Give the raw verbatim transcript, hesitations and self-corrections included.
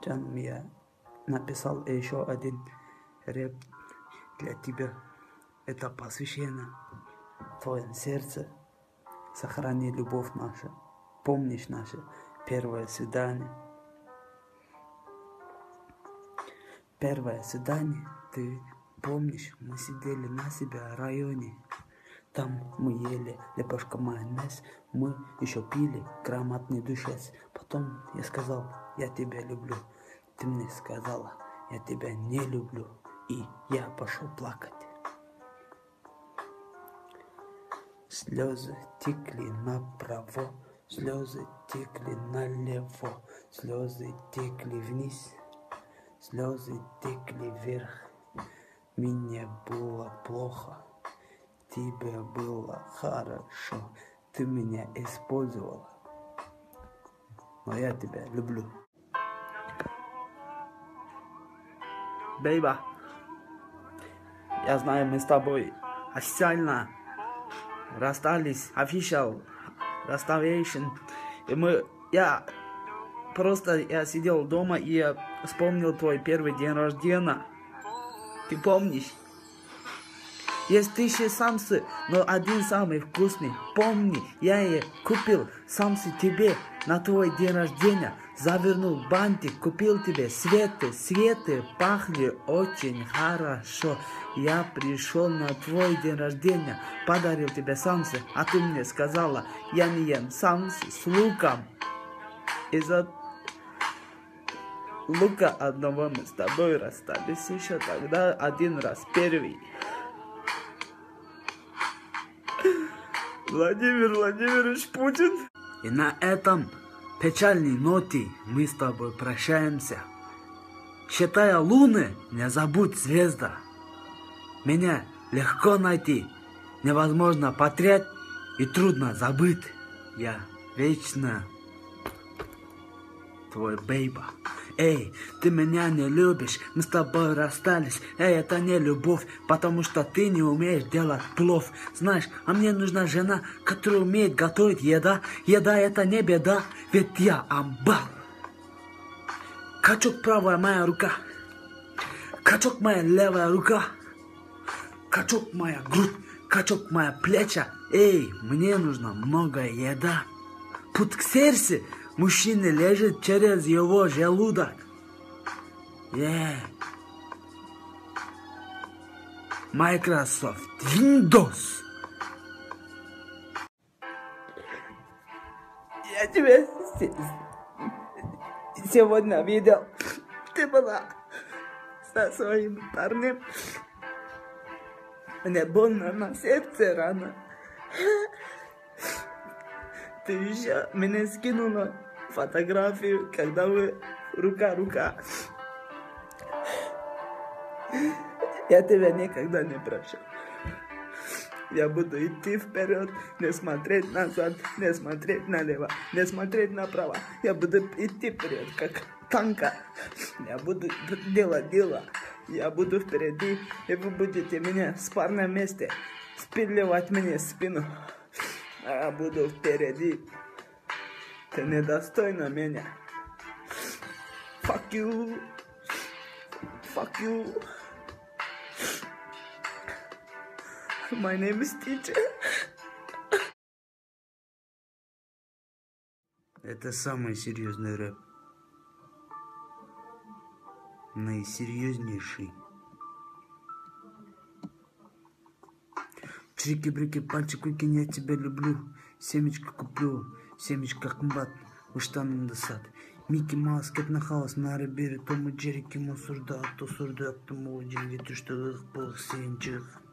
Джан, я написал еще один рэп для тебя. Это посвящено в твоем сердце. Сохрани любовь наша. Помнишь наше первое свидание? Первое свидание, ты помнишь, мы сидели на себя в районе. Там мы ели лепешка майонез, мы еще пили грамотный душец. Потом я сказал, я тебя люблю. Ты мне сказала, я тебя не люблю. И я пошел плакать. Слезы текли направо, слезы текли налево, слезы текли вниз, слезы текли вверх. Мне было плохо, тебе было хорошо, ты меня использовала, но я тебя люблю. Бейба, я знаю, мы с тобой официально расстались, official restoration. И мы, я просто, я сидел дома и я вспомнил твой первый день рождения. Ты помнишь? Есть тысячи самсы, но один самый вкусный. Помни, я ее купил самсы тебе на твой день рождения. Завернул бантик, купил тебе светы, светы пахли очень хорошо. Я пришел на твой день рождения, подарил тебе самсы, а ты мне сказала, я не ем самсы с луком. Из-за лука одного мы с тобой расстались еще тогда один раз, первый. Владимир Владимирович Путин. И на этом печальной ноте мы с тобой прощаемся. Считая луны, не забудь звезда. Меня легко найти, невозможно потерять и трудно забыть. Я вечно твой бейба. Эй, ты меня не любишь, мы с тобой расстались. Эй, это не любовь, потому что ты не умеешь делать плов. Знаешь, а мне нужна жена, которая умеет готовить еда. Еда это не беда, ведь я амбал. Качок правая моя рука, качок моя левая рука, качок моя грудь, качок моя плеча. Эй, мне нужна много еда. Путь к сердцу мужчины лежит через его желудок. Yeah. Microsoft Windows. Я тебя сегодня видел. Ты была со своим парнем. Мне больно на сердце рано. Ты еще мне скинула фотографию, когда вы рука-рука. Я тебя никогда не прощу. Я буду идти вперед, не смотреть назад, не смотреть налево, не смотреть направо. Я буду идти вперед, как танка. Я буду делать дело. Я буду впереди, и вы будете меня в спарном месте спиливать мне спину. А я буду впереди. Ты недостойна меня. Fuck you. Fuck you. My name is teacher. Это самый серьезный рэп. Наисерьезнейший. Чики-брики, пальчик выкинь, я тебя люблю. Семечко куплю, семечко комбат, уштан досад. Микки Маус, Кетна Хаус, Нари Бери, Том и Джерри, Ким осуждают, осуждают, тому один вид, что их был сенчик.